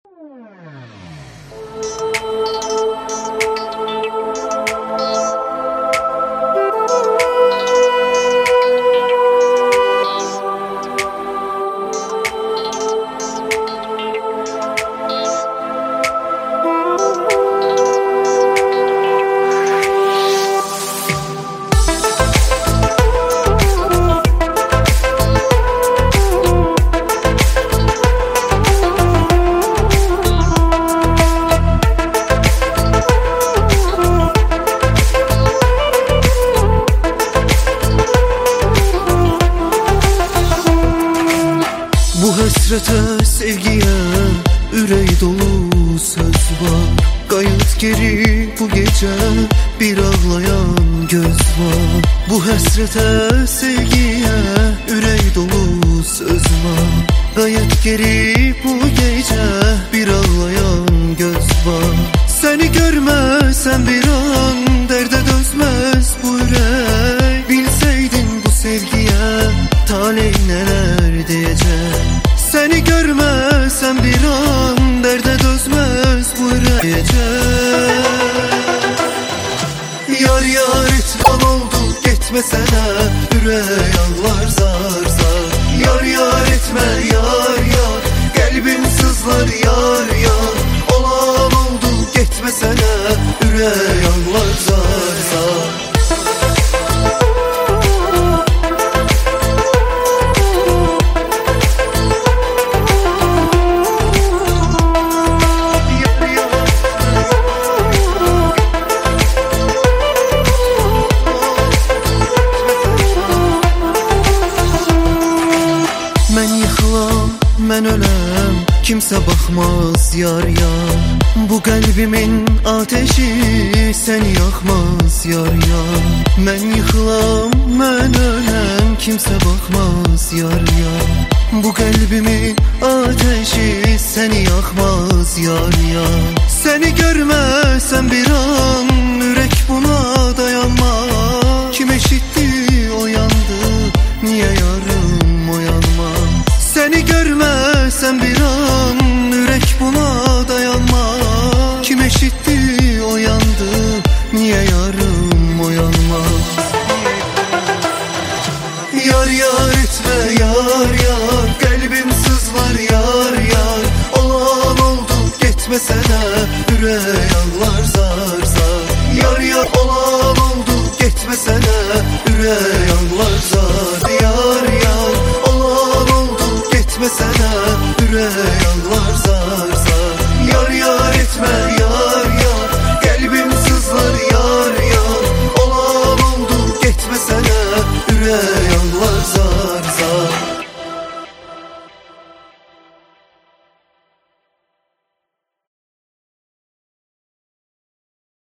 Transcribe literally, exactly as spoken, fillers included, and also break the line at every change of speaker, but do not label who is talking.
Hasrete, sevgiye, ürey dolu söz var. Kayıt geri bu gece, bir ağlayan göz var. Bu hasrete, sevgiye, ürey dolu söz var. Kayıt geri bu gece, bir ağlayan göz var. Seni görmesem bir an, derde dözmez bu yürek. Bilseydin bu sevgiye, talih neler diyecek. Seni görmesem bir an, derde dözmez bu yürek. Yar yar etmen oldu, gitmesene, yüreği ağlar zar zar. Yar yar etme, yar yar, kalbim sızlar yar yar. Olan oldu, gitmesene, yüreği ağlar zar zar. Ben ölem, kimse bakmaz yar yar. Bu kalbimin ateşi seni yakmaz yar yar. Ben yıkılam, ben ölem, kimse bakmaz yar yar. Bu kalbimin ateşi seni yakmaz yar yar. Seni görmesem bir an, yürek buna dayanmaz. Kim eşitti o yandı, niye yarım o yanmaz. Seni görmesem bir an, yürek buna dayanmaz. Kim eşitti o yandı, niye yarım o yanmaz. Yar yar etme yar yar, kalbim sızlar yar yar. Olan oldu, gitmesene, yüreği ağlar zar zar. Yar yar olan oldu, gitmesene, yüreği ağlar zar. Yar yar olan oldu, gitmesene, yüreği